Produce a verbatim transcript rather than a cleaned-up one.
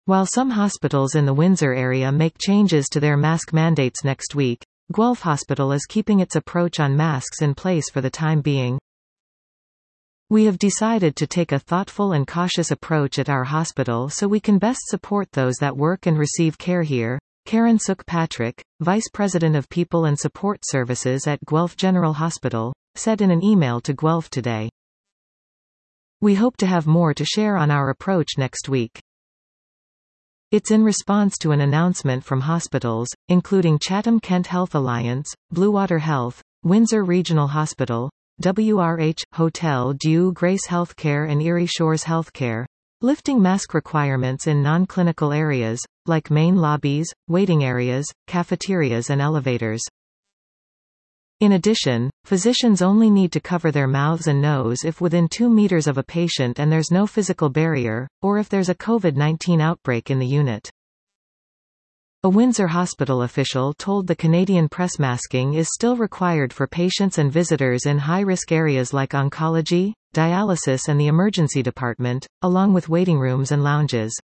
While some hospitals in the Windsor area make changes to their mask mandates next week, Guelph Hospital is keeping its approach on masks in place for the time being. We have decided to take a thoughtful and cautious approach at our hospital so we can best support those that work and receive care here, Karen Sook Patrick, Vice President of People and Support Services at Guelph General Hospital, said in an email to Guelph Today. We hope to have more to share on our approach next week. It's in response to an announcement from hospitals, including Chatham-Kent Health Alliance, Bluewater Health, Windsor Regional Hospital, W R H, Hotel Dieu Grace Healthcare and Erie Shores Healthcare, lifting mask requirements in non-clinical areas, like main lobbies, waiting areas, cafeterias and elevators. In addition, physicians only need to cover their mouths and nose if within two meters of a patient and there's no physical barrier, or if there's a COVID nineteen outbreak in the unit. A Windsor hospital official told the Canadian Press masking is still required for patients and visitors in high-risk areas like oncology, dialysis and the emergency department, along with waiting rooms and lounges.